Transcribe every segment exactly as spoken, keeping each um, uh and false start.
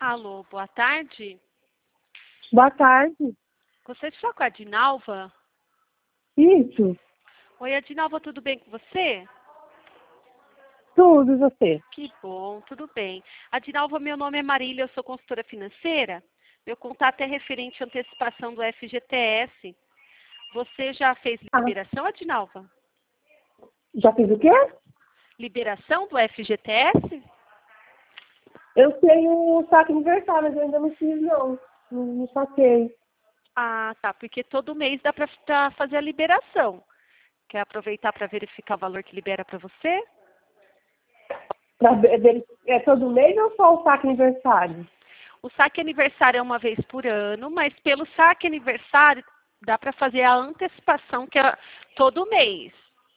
Alô, boa tarde. Boa tarde. Você está com a Adinalva? Isso. Oi, Adinalva, tudo bem com você? Tudo, e você? Que bom, tudo bem. Adinalva, meu nome é Marília, eu sou consultora financeira. Meu contato é referente à antecipação do F G T S. Você já fez Ah, liberação, Adinalva? já fiz o quê? Liberação do F G T S? Eu tenho um saque aniversário, mas eu ainda não fiz, não. Não, não saquei. Ah, tá, porque todo mês dá para fazer a liberação. Quer aproveitar para verificar o valor que libera para você? Pra ver- ver- É todo mês ou só o saque aniversário? O saque aniversário é uma vez por ano, mas pelo saque aniversário dá para fazer a antecipação, que é todo mês.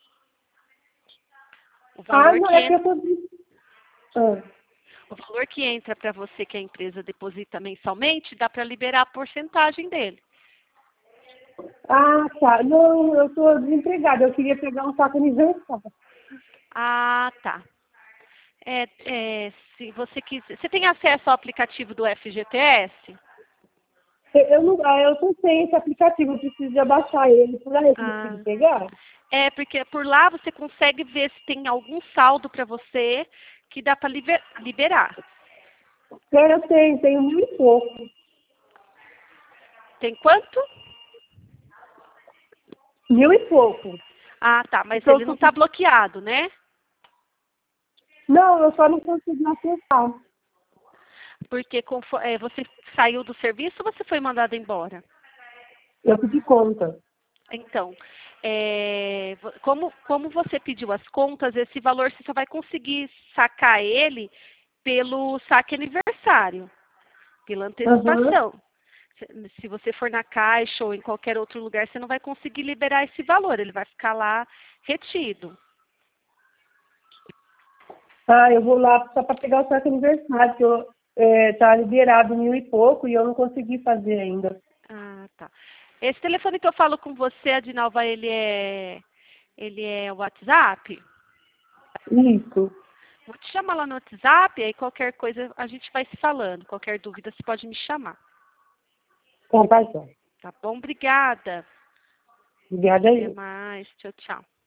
O Ah, valor não, que é que eu entra, tô... Ah, o valor que entra para você, que a empresa deposita mensalmente, dá para liberar a porcentagem dele. ah, tá. Não, eu tô desempregada. Eu queria pegar um saque aniversário. Ah, tá. É, é, se você quiser. Você tem acesso ao aplicativo do F G T S? Eu, eu não, ah, eu tô sem esse aplicativo. Eu preciso de abaixar ele por aí. Eu consigo Ah, pegar? é, porque por lá você consegue ver se tem algum saldo para você que dá para liberar. Eu tenho, tenho mil e pouco. Tem quanto? Mil e pouco. Ah, tá, mas Então, ele eu não tô... está bloqueado, né? Não, eu só não consigo acessar. Porque confo- é, você saiu do serviço ou você foi mandado embora? Eu pedi conta. Então, é, vo- como, como você pediu as contas, esse valor você só vai conseguir sacar ele pelo saque aniversário, pela Aham. antecipação. Se se você for na caixa ou em qualquer outro lugar, você não vai conseguir liberar esse valor, ele vai ficar lá retido. Ah, eu vou lá só para pegar o certo aniversário, que eu, é, tá liberado mil e pouco e eu não consegui fazer ainda. Ah, tá. Esse telefone que eu falo com você, Adinalva, ele é, ele é WhatsApp? Isso. Vou te chamar lá no WhatsApp, aí qualquer coisa a gente vai se falando. Qualquer dúvida você pode me chamar. Então, tá, joia. Tá bom? Obrigada. Obrigada Até aí. mais. Tchau, tchau.